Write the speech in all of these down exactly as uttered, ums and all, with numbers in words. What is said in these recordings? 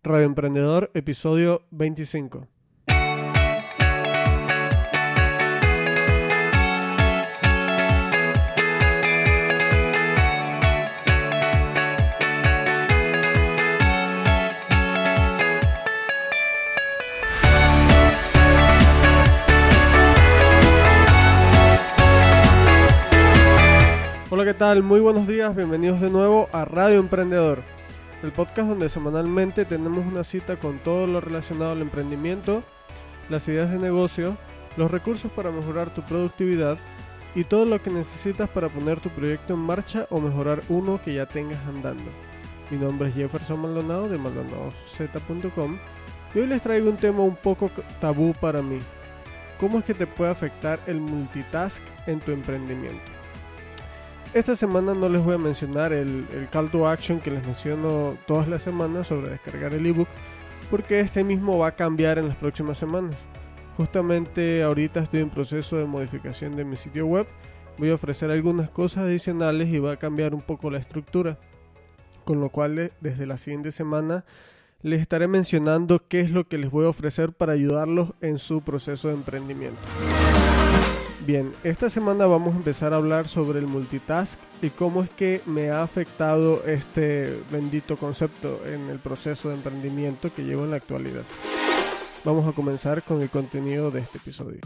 Radio Emprendedor, episodio veinticinco. Hola, ¿qué tal? Muy buenos días, bienvenidos de nuevo a Radio Emprendedor, el podcast donde semanalmente tenemos una cita con todo lo relacionado al emprendimiento, las ideas de negocio, los recursos para mejorar tu productividad y todo lo que necesitas para poner tu proyecto en marcha o mejorar uno que ya tengas andando. Mi nombre es Jefferson Maldonado de maldonado z punto com y hoy les traigo un tema un poco tabú para mí. ¿Cómo es que te puede afectar el multitask en tu emprendimiento? Esta semana no les voy a mencionar el, el call to action que les menciono todas las semanas sobre descargar el ebook, porque este mismo va a cambiar en las próximas semanas. Justamente ahorita estoy en proceso de modificación de mi sitio web, voy a ofrecer algunas cosas adicionales y va a cambiar un poco la estructura, con lo cual desde la siguiente semana les estaré mencionando qué es lo que les voy a ofrecer para ayudarlos en su proceso de emprendimiento. Bien, esta semana vamos a empezar a hablar sobre el multitask y cómo es que me ha afectado este bendito concepto en el proceso de emprendimiento que llevo en la actualidad. Vamos a comenzar con el contenido de este episodio.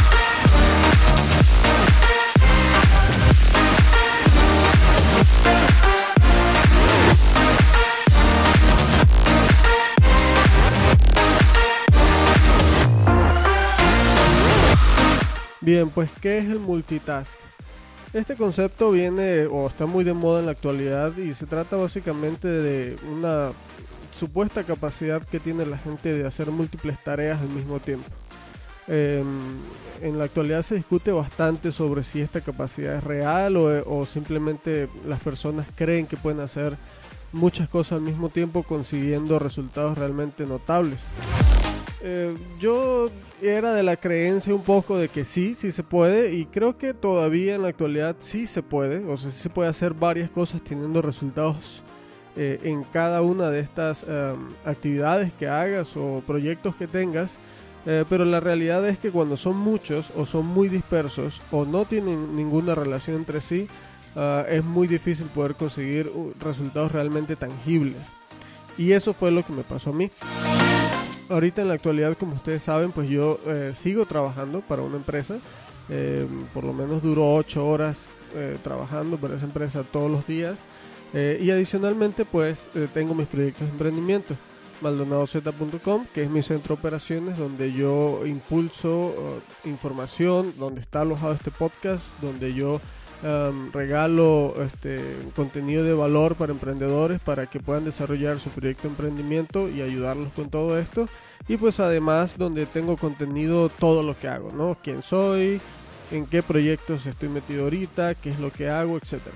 Bien, pues ¿qué es el multitask? Este concepto viene o está muy de moda en la actualidad y se trata básicamente de una supuesta capacidad que tiene la gente de hacer múltiples tareas al mismo tiempo. Eh, en la actualidad se discute bastante sobre si esta capacidad es real o, o simplemente las personas creen que pueden hacer muchas cosas al mismo tiempo consiguiendo resultados realmente notables. Eh, yo era de la creencia un poco de que sí, sí se puede, y creo que todavía en la actualidad sí se puede, o sea, sí se puede hacer varias cosas teniendo resultados eh, en cada una de estas eh, actividades que hagas o proyectos que tengas, eh, pero la realidad es que cuando son muchos o son muy dispersos o no tienen ninguna relación entre sí, uh, es muy difícil poder conseguir uh, resultados realmente tangibles, y eso fue lo que me pasó a mí. Ahorita en la actualidad, como ustedes saben, pues yo eh, sigo trabajando para una empresa, eh, por lo menos duro ocho horas eh, trabajando para esa empresa todos los días, eh, y adicionalmente pues eh, tengo mis proyectos de emprendimiento, maldonado z punto com, que es mi centro de operaciones donde yo impulso uh, información, donde está alojado este podcast, donde yo Um, regalo este contenido de valor para emprendedores para que puedan desarrollar su proyecto de emprendimiento y ayudarlos con todo esto, y pues además donde tengo contenido todo lo que hago, ¿no? Quién soy, en qué proyectos estoy metido ahorita, qué es lo que hago, etcétera.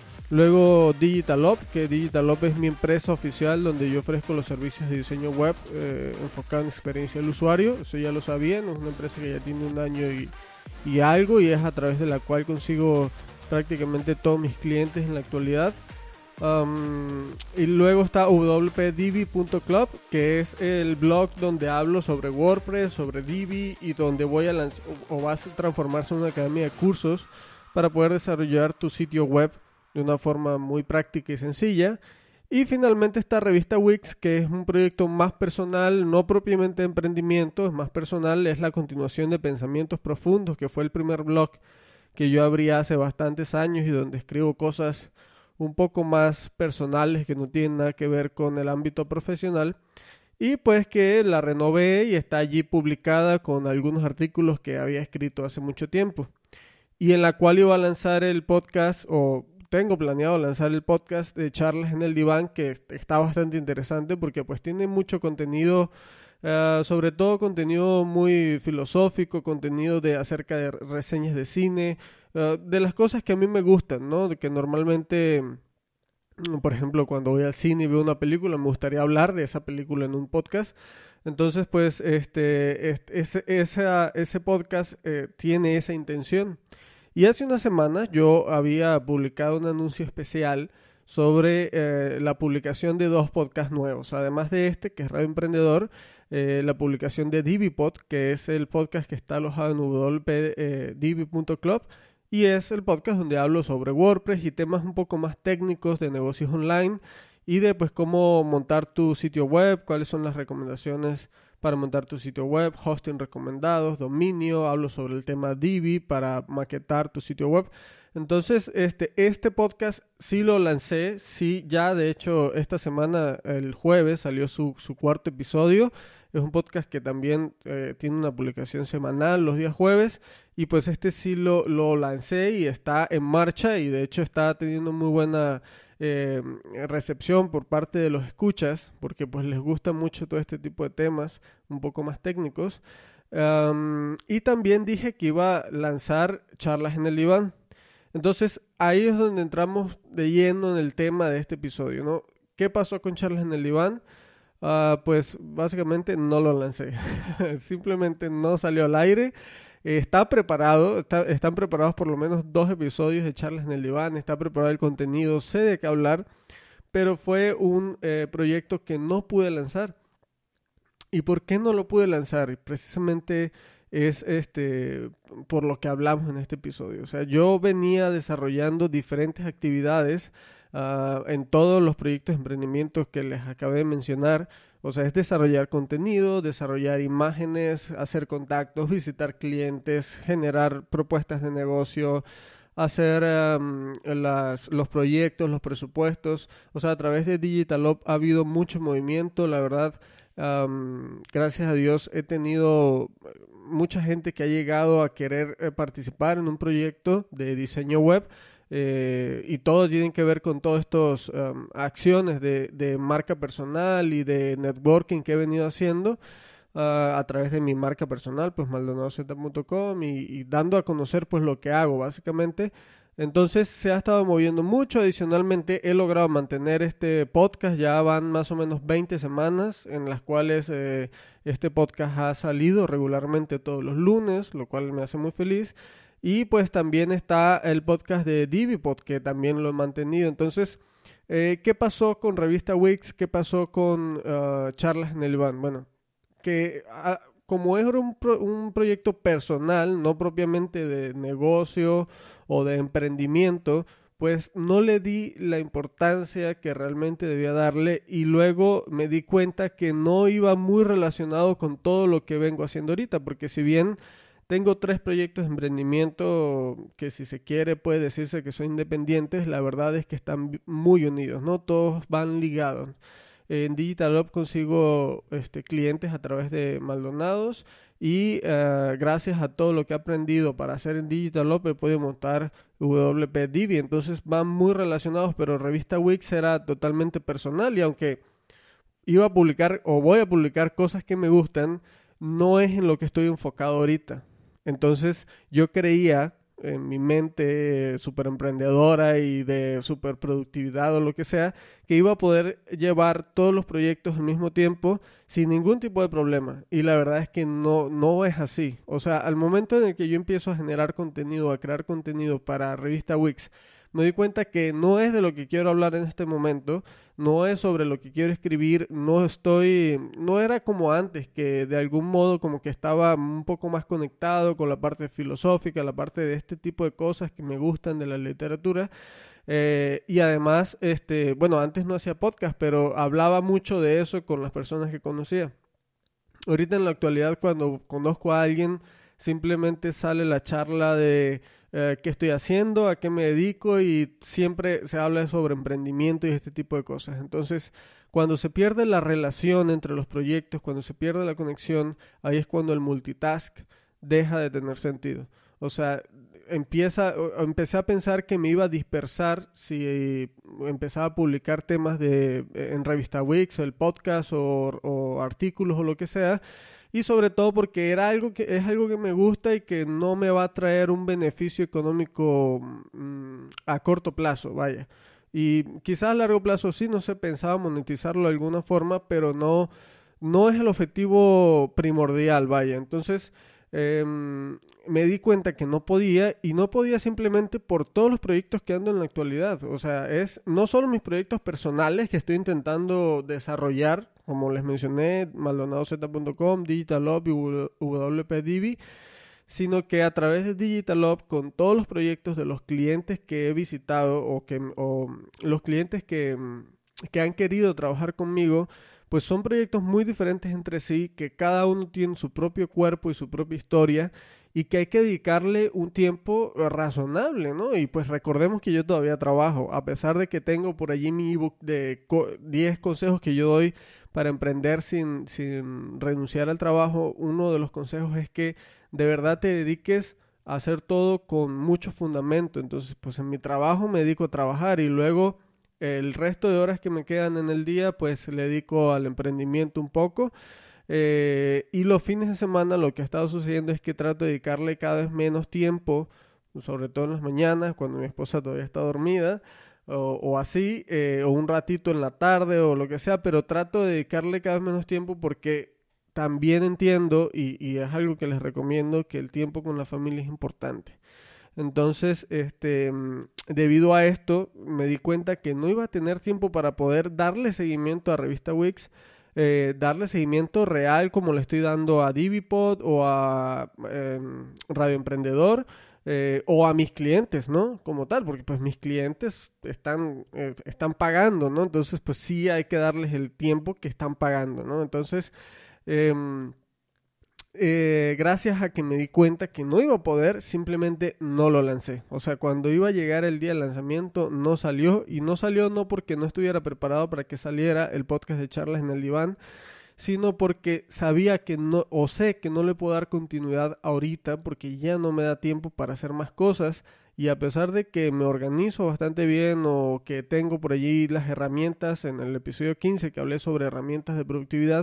Luego DigitalOp, que DigitalOp es mi empresa oficial donde yo ofrezco los servicios de diseño web eh, enfocado en experiencia del usuario. Eso ya lo sabían, es una empresa que ya tiene un año y, y algo, y es a través de la cual consigo prácticamente todos mis clientes en la actualidad. Um, y luego está w p divi punto club, que es el blog donde hablo sobre WordPress, sobre Divi, y donde voy a lanzar o va a transformarse en una academia de cursos para poder desarrollar tu sitio web de una forma muy práctica y sencilla. Y finalmente está Revista Wix, que es un proyecto más personal, no propiamente de emprendimiento, es más personal, es la continuación de Pensamientos Profundos, que fue el primer blog que yo abrí hace bastantes años y donde escribo cosas un poco más personales que no tienen nada que ver con el ámbito profesional, y pues que la renové y está allí publicada con algunos artículos que había escrito hace mucho tiempo, y en la cual iba a lanzar el podcast, o tengo planeado lanzar el podcast de Charlas en el Diván, que está bastante interesante porque pues tiene mucho contenido. Uh, sobre todo contenido muy filosófico, contenido de acerca de reseñas de cine, uh, de las cosas que a mí me gustan, ¿no? De que normalmente, por ejemplo, cuando voy al cine y veo una película, me gustaría hablar de esa película en un podcast. Entonces, pues, este, este ese, esa, ese podcast eh, tiene esa intención. Y hace unas semanas yo había publicado un anuncio especial sobre eh, la publicación de dos podcasts nuevos. Además de este, que es Radio Emprendedor, eh, la publicación de DiviPod, que es el podcast que está alojado en w w w punto divi punto club, y es el podcast donde hablo sobre WordPress y temas un poco más técnicos de negocios online y de pues cómo montar tu sitio web, cuáles son las recomendaciones para montar tu sitio web, hosting recomendados, dominio, hablo sobre el tema Divi para maquetar tu sitio web. Entonces, este, este podcast sí lo lancé, sí, ya de hecho esta semana, el jueves, salió su, su cuarto episodio. Es un podcast que también eh, tiene una publicación semanal los días jueves y pues este sí lo, lo lancé y está en marcha y de hecho está teniendo muy buena eh, recepción por parte de los escuchas porque pues les gusta mucho todo este tipo de temas un poco más técnicos. Um, y también dije que iba a lanzar charlas en el diván. Entonces ahí es donde entramos de lleno en el tema de este episodio, ¿no? ¿Qué pasó con charlas en el diván? Uh, pues básicamente no lo lancé, simplemente no salió al aire. Eh, está preparado, está, están preparados por lo menos dos episodios de charlas en el diván, está preparado el contenido, sé de qué hablar, pero fue un eh, proyecto que no pude lanzar. ¿Y por qué no lo pude lanzar? Precisamente es este por lo que hablamos en este episodio. O sea, yo venía desarrollando diferentes actividades Uh, en todos los proyectos de emprendimiento que les acabé de mencionar. O sea, es desarrollar contenido, desarrollar imágenes, hacer contactos, visitar clientes, generar propuestas de negocio, hacer um, las, los proyectos, los presupuestos. O sea, a través de Digital-Up ha habido mucho movimiento, la verdad. Um, gracias a Dios he tenido mucha gente que ha llegado a querer eh, participar en un proyecto de diseño web. Eh, y todo tiene que ver con todas estas um, acciones de, de marca personal y de networking que he venido haciendo uh, a través de mi marca personal, pues maldonado z punto com y, y dando a conocer pues lo que hago básicamente. Entonces se ha estado moviendo mucho. Adicionalmente he logrado mantener este podcast, ya van más o menos veinte semanas en las cuales eh, este podcast ha salido regularmente todos los lunes, lo cual me hace muy feliz. Y pues también está el podcast de DiviPod, que también lo he mantenido. Entonces, eh, ¿qué pasó con Revista Wix? ¿Qué pasó con uh, Charlas en el Diván? Bueno, que uh, como es un, pro- un proyecto personal, no propiamente de negocio o de emprendimiento, pues no le di la importancia que realmente debía darle y luego me di cuenta que no iba muy relacionado con todo lo que vengo haciendo ahorita, porque si bien tengo tres proyectos de emprendimiento que si se quiere puede decirse que son independientes, la verdad es que están muy unidos, ¿no? Todos van ligados. En Digital-Up consigo este, clientes a través de Maldonados y uh, gracias a todo lo que he aprendido para hacer en Digital-Up he podido montar W W P Divi, entonces van muy relacionados, pero Revista Wix era totalmente personal y aunque iba a publicar o voy a publicar cosas que me gustan, no es en lo que estoy enfocado ahorita. Entonces yo creía en mi mente súper emprendedora y de súper productividad o lo que sea, que iba a poder llevar todos los proyectos al mismo tiempo sin ningún tipo de problema. Y la verdad es que no, no es así. O sea, al momento en el que yo empiezo a generar contenido, a crear contenido para Revista Wix, me doy cuenta que no es de lo que quiero hablar en este momento, no es sobre lo que quiero escribir, no estoy, no era como antes, que de algún modo como que estaba un poco más conectado con la parte filosófica, la parte de este tipo de cosas que me gustan de la literatura. Eh, y además, este, bueno, antes no hacía podcast, pero hablaba mucho de eso con las personas que conocía. Ahorita en la actualidad, cuando conozco a alguien, simplemente sale la charla de eh, qué estoy haciendo, a qué me dedico y siempre se habla sobre emprendimiento y este tipo de cosas. Entonces, cuando se pierde la relación entre los proyectos, cuando se pierde la conexión, ahí es cuando el multitask deja de tener sentido. O sea, empieza, empecé a pensar que me iba a dispersar si empezaba a publicar temas de en Revista Wix, el podcast o, o artículos o lo que sea. Y sobre todo porque era algo que es algo que me gusta y que no me va a traer un beneficio económico mmm, a corto plazo, vaya. Y quizás a largo plazo sí, no sé, pensaba monetizarlo de alguna forma, pero no, no es el objetivo primordial, vaya. Entonces, eh, me di cuenta que no podía, y no podía simplemente por todos los proyectos que ando en la actualidad. O sea, es no solo mis proyectos personales que estoy intentando desarrollar, como les mencioné, maldonado z punto com, DigitalOp y W P Divi, sino que a través de DigitalOp, con todos los proyectos de los clientes que he visitado o, que, o los clientes que, que han querido trabajar conmigo, pues son proyectos muy diferentes entre sí, que cada uno tiene su propio cuerpo y su propia historia, y que hay que dedicarle un tiempo razonable, ¿no? Y pues recordemos que yo todavía trabajo, a pesar de que tengo por allí mi ebook de diez consejos que yo doy para emprender sin, sin renunciar al trabajo. Uno de los consejos es que de verdad te dediques a hacer todo con mucho fundamento. Entonces, pues en mi trabajo me dedico a trabajar, y luego el resto de horas que me quedan en el día, pues le dedico al emprendimiento un poco. Eh, y los fines de semana lo que ha estado sucediendo es que trato de dedicarle cada vez menos tiempo, sobre todo en las mañanas, cuando mi esposa todavía está dormida, o, o así, eh, o un ratito en la tarde o lo que sea, pero trato de dedicarle cada vez menos tiempo, porque también entiendo, y, y es algo que les recomiendo, que el tiempo con la familia es importante. Entonces, este, debido a esto, me di cuenta que no iba a tener tiempo para poder darle seguimiento a Revista Wix, eh, darle seguimiento real como le estoy dando a DiviPod o a eh, Radio Emprendedor, eh, o a mis clientes, ¿no? Como tal, porque pues mis clientes están, eh, están pagando, ¿no? Entonces, pues sí hay que darles el tiempo que están pagando, ¿no? Entonces, eh, Eh, gracias a que me di cuenta que no iba a poder, simplemente no lo lancé. O sea, cuando iba a llegar el día del lanzamiento, no salió. Y no salió no porque no estuviera preparado para que saliera el podcast de Charlas en el Diván, sino porque sabía que no, o sé que no le puedo dar continuidad ahorita, porque ya no me da tiempo para hacer más cosas. Y a pesar de que me organizo bastante bien, o que tengo por allí las herramientas, en el episodio quince que hablé sobre herramientas de productividad,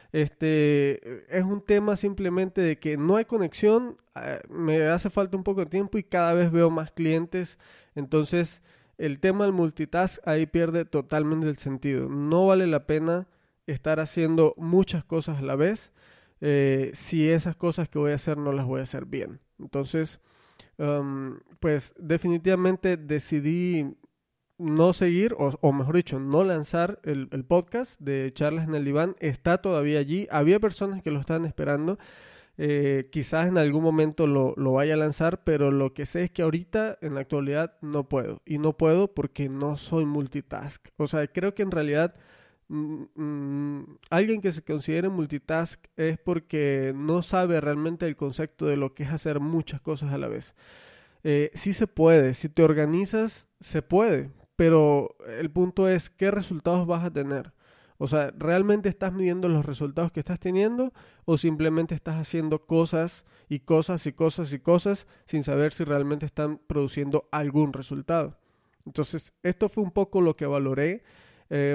Este, es un tema simplemente de que no hay conexión, eh, me hace falta un poco de tiempo y cada vez veo más clientes. Entonces el tema del multitask ahí pierde totalmente el sentido. No vale la pena estar haciendo muchas cosas a la vez, eh, si esas cosas que voy a hacer no las voy a hacer bien. Entonces, um, pues definitivamente decidí no seguir, o, o mejor dicho, no lanzar el, el podcast de Charlas en el Diván. Está todavía allí. Había personas que lo estaban esperando. Eh, quizás en algún momento lo, lo vaya a lanzar, pero lo que sé es que ahorita, en la actualidad, no puedo. Y no puedo porque no soy multitask. O sea, creo que en realidad mm, mm, alguien que se considere multitask es porque no sabe realmente el concepto de lo que es hacer muchas cosas a la vez. Eh, sí se puede. Si te organizas, se puede. Pero el punto es, ¿qué resultados vas a tener? O sea, ¿realmente estás midiendo los resultados que estás teniendo, o simplemente estás haciendo cosas y cosas y cosas y cosas sin saber si realmente están produciendo algún resultado? Entonces, esto fue un poco lo que valoré, eh,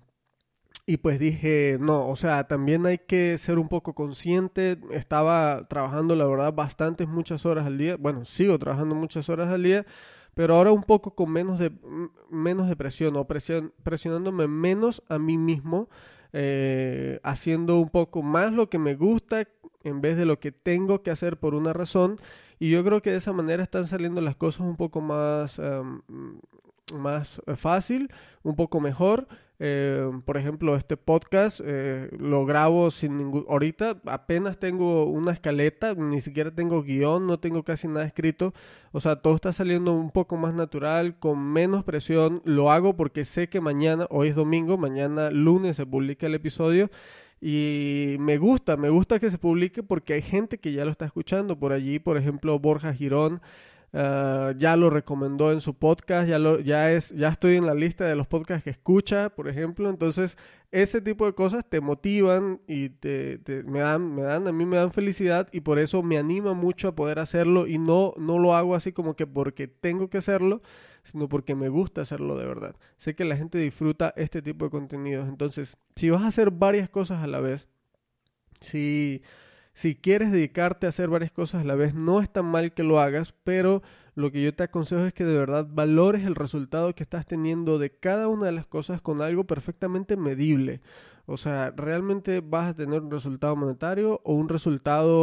y pues dije, no, o sea, también hay que ser un poco consciente. Estaba trabajando, la verdad, bastantes, muchas horas al día. Bueno, sigo trabajando muchas horas al día, pero ahora un poco con menos de, menos de presión, o presión, presionándome menos a mí mismo, eh, haciendo un poco más lo que me gusta en vez de lo que tengo que hacer por una razón. Y yo creo que de esa manera están saliendo las cosas un poco más, um, más fácil, un poco mejor. Eh, por ejemplo, este podcast eh, lo grabo sin ningún... Ahorita apenas tengo una escaleta, ni siquiera tengo guión, no tengo casi nada escrito. O sea, todo está saliendo un poco más natural, con menos presión. Lo hago porque sé que mañana, hoy es domingo, mañana lunes se publica el episodio. Y me gusta, me gusta que se publique porque hay gente que ya lo está escuchando por allí. Por ejemplo, Borja Girón Uh, ya lo recomendó en su podcast, ya, lo, ya, es, ya estoy en la lista de los podcasts que escucha, por ejemplo. Entonces, ese tipo de cosas te motivan y te, te, me, dan, me dan, a mí me dan felicidad, y por eso me anima mucho a poder hacerlo, y no, no lo hago así como que porque tengo que hacerlo, sino porque me gusta hacerlo de verdad. Sé que la gente disfruta este tipo de contenidos. Entonces, si vas a hacer varias cosas a la vez, si... Si quieres dedicarte a hacer varias cosas a la vez, no es tan mal que lo hagas, pero lo que yo te aconsejo es que de verdad valores el resultado que estás teniendo de cada una de las cosas con algo perfectamente medible. O sea, ¿realmente vas a tener un resultado monetario o un resultado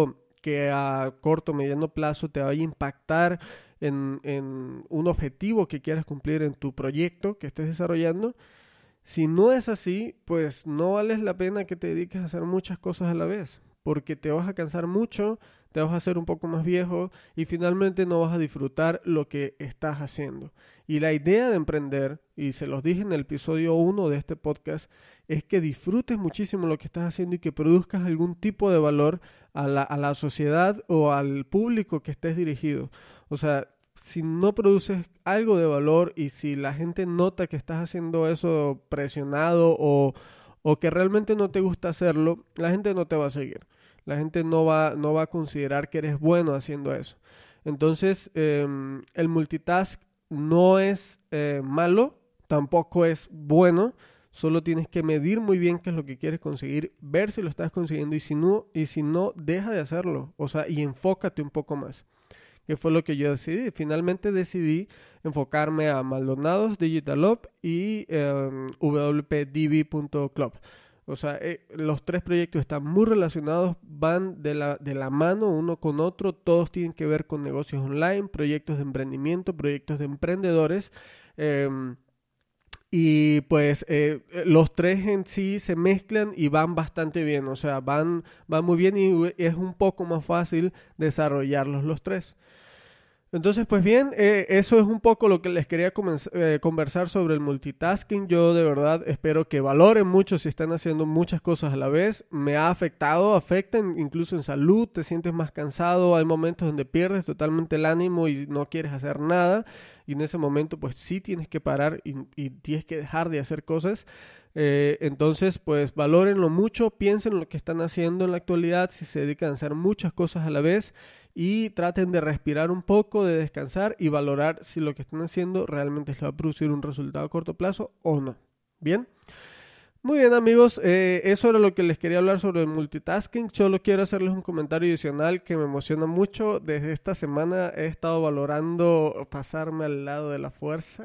que a corto o mediano plazo te vaya a impactar en, en un objetivo que quieras cumplir en tu proyecto que estés desarrollando. Si no es así, pues no vale la pena que te dediques a hacer muchas cosas a la vez, porque te vas a cansar mucho, te vas a hacer un poco más viejo y finalmente no vas a disfrutar lo que estás haciendo. Y la idea de emprender, y se los dije en el episodio uno de este podcast, es que disfrutes muchísimo lo que estás haciendo y que produzcas algún tipo de valor a la, a la sociedad o al público que estés dirigido. O sea, si no produces algo de valor y si la gente nota que estás haciendo eso presionado o, o que realmente no te gusta hacerlo, la gente no te va a seguir. La gente no va, no va a considerar que eres bueno haciendo eso. Entonces, eh, el multitask no es eh, malo, tampoco es bueno. Solo tienes que medir muy bien qué es lo que quieres conseguir, ver si lo estás consiguiendo y si no, y si no, deja de hacerlo. O sea, y enfócate un poco más. Que fue lo que yo decidí. Finalmente decidí enfocarme a Maldonados Digital Hub y eh, w p d b punto club. O sea, eh, los tres proyectos están muy relacionados, van de la, de la mano uno con otro, todos tienen que ver con negocios online, proyectos de emprendimiento, proyectos de emprendedores. Eh, Y pues eh, los tres en sí se mezclan y van bastante bien, o sea, van, van muy bien y es un poco más fácil desarrollarlos los tres. Entonces, pues bien, eh, eso es un poco lo que les quería eh, conversar sobre el multitasking. Yo de verdad espero que valoren mucho si están haciendo muchas cosas a la vez. Me ha afectado, afecta incluso en salud, te sientes más cansado, hay momentos donde pierdes totalmente el ánimo y no quieres hacer nada. Y en ese momento pues sí tienes que parar y, y tienes que dejar de hacer cosas. Eh, entonces pues valórenlo mucho, piensen en lo que están haciendo en la actualidad, si se dedican a hacer muchas cosas a la vez y traten de respirar un poco, de descansar y valorar si lo que están haciendo realmente les va a producir un resultado a corto plazo o no. ¿Bien? Muy bien amigos, eh, eso era lo que les quería hablar sobre el multitasking. Solo quiero hacerles un comentario adicional que me emociona mucho. Desde esta semana he estado valorando pasarme al lado de la fuerza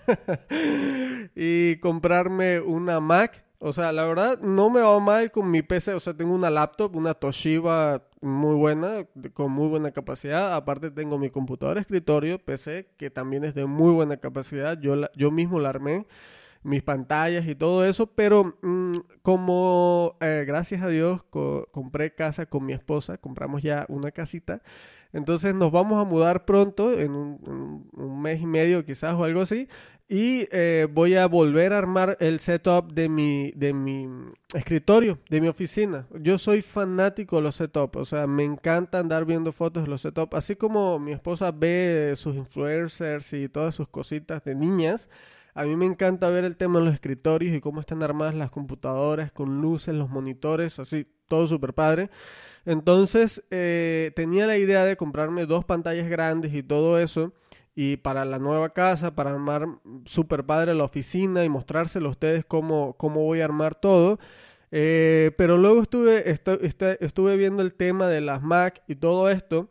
y comprarme una Mac. O sea, la verdad no me va mal con mi P C. O sea, tengo una laptop, una Toshiba muy buena, con muy buena capacidad. Aparte tengo mi computadora de escritorio, P C, que también es de muy buena capacidad. Yo, la, yo mismo la armé. Mis pantallas y todo eso, pero mmm, como eh, gracias a Dios co- compré casa con mi esposa, compramos ya una casita, entonces nos vamos a mudar pronto, en un, en un mes y medio quizás o algo así, y eh, voy a volver a armar el setup de mi, de mi escritorio, de mi oficina. Yo soy fanático de los setups, o sea, me encanta andar viendo fotos de los setups, así como mi esposa ve sus influencers y todas sus cositas de niñas. A mí me encanta ver el tema de los escritorios y cómo están armadas las computadoras con luces, los monitores, así, todo súper padre. Entonces, eh, tenía la idea de comprarme dos pantallas grandes y todo eso. Y para la nueva casa, para armar súper padre la oficina y mostrárselo a ustedes cómo, cómo voy a armar todo. Eh, pero luego estuve, estu- estu- estuve viendo el tema de las Mac y todo esto.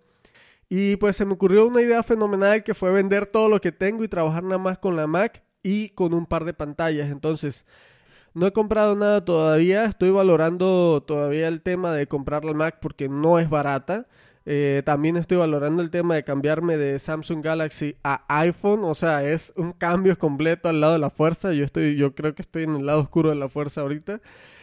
Y pues se me ocurrió una idea fenomenal que fue vender todo lo que tengo y trabajar nada más con la Mac y con un par de pantallas. Entonces, no he comprado nada todavía. Estoy valorando todavía el tema de comprar la Mac porque no es barata. Eh, también estoy valorando el tema de cambiarme de Samsung Galaxy a iPhone. O sea, es un cambio completo al lado de la fuerza. Yo estoy, yo creo que estoy en el lado oscuro de la fuerza ahorita.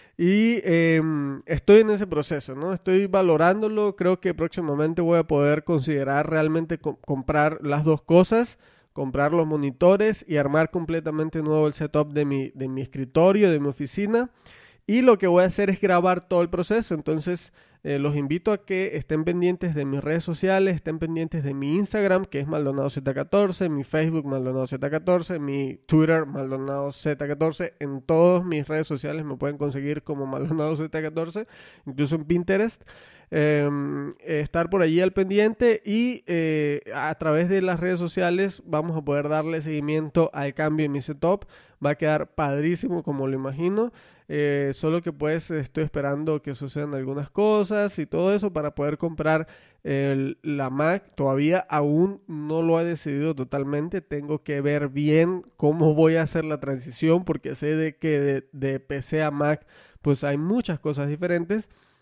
Y eh, estoy en ese proceso, ¿no? Estoy valorándolo. Creo que próximamente voy a poder considerar realmente co- comprar las dos cosas. Comprar los monitores y armar completamente nuevo el setup de mi, de mi escritorio, de mi oficina. Y lo que voy a hacer es grabar todo el proceso. Entonces, eh, los invito a que estén pendientes de mis redes sociales, estén pendientes de mi Instagram, que es Maldonado Z catorce, mi Facebook Maldonado Z catorce, mi Twitter Maldonado Z catorce. En todas mis redes sociales me pueden conseguir como Maldonado Z catorce, incluso en Pinterest. Eh, estar por allí al pendiente y eh, a través de las redes sociales vamos a poder darle seguimiento al cambio en mi setup. Va a quedar padrísimo como lo imagino, eh, solo que pues estoy esperando que sucedan algunas cosas y todo eso para poder comprar el, la Mac. Todavía aún no lo he decidido totalmente, tengo que ver bien cómo voy a hacer la transición porque sé de que de, de P C a Mac pues hay muchas cosas diferentes.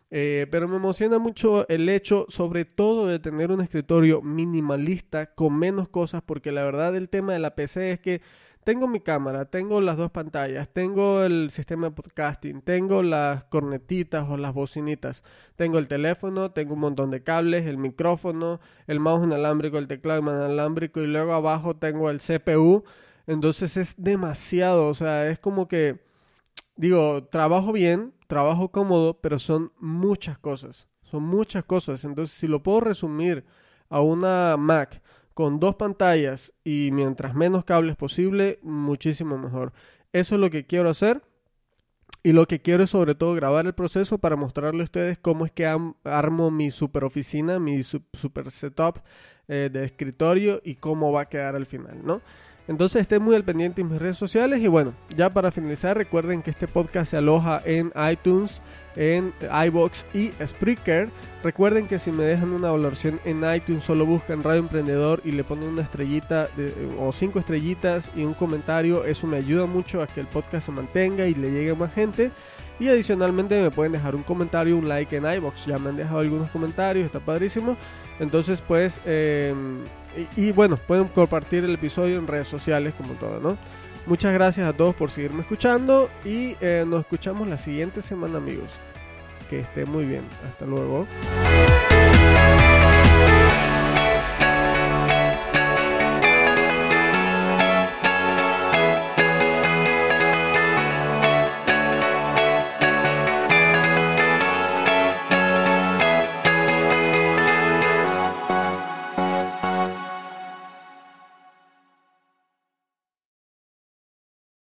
Eh, pero me emociona mucho el hecho, sobre todo, de tener un escritorio minimalista con menos cosas, porque la verdad el tema de la P C es que tengo mi cámara, tengo las dos pantallas, tengo el sistema de podcasting, tengo las cornetitas o las bocinitas, tengo el teléfono, tengo un montón de cables, el micrófono, el mouse inalámbrico, el teclado inalámbrico y luego abajo tengo el C P U. Entonces es demasiado, o sea, es como que, digo, trabajo bien, trabajo cómodo, pero son muchas cosas, son muchas cosas. Entonces si lo puedo resumir a una Mac con dos pantallas y mientras menos cables posible, muchísimo mejor. Eso es lo que quiero hacer y lo que quiero es sobre todo grabar el proceso para mostrarle a ustedes cómo es que am- armo mi super oficina, mi su- super setup eh, de escritorio y cómo va a quedar al final, ¿no? Entonces estén muy al pendiente en mis redes sociales y bueno, ya para finalizar recuerden que este podcast se aloja en iTunes, en iVoox y Spreaker. Recuerden que si me dejan una valoración en iTunes solo buscan Radio Emprendedor y le ponen una estrellita de, o cinco estrellitas y un comentario, eso me ayuda mucho a que el podcast se mantenga y le llegue a más gente. Y adicionalmente me pueden dejar un comentario, un like en iVoox, ya me han dejado algunos comentarios, está padrísimo. Entonces pues, eh, y, y bueno, pueden compartir el episodio en redes sociales como todo, ¿no? Muchas gracias a todos por seguirme escuchando y eh, nos escuchamos la siguiente semana, amigos. Que estén muy bien. Hasta luego.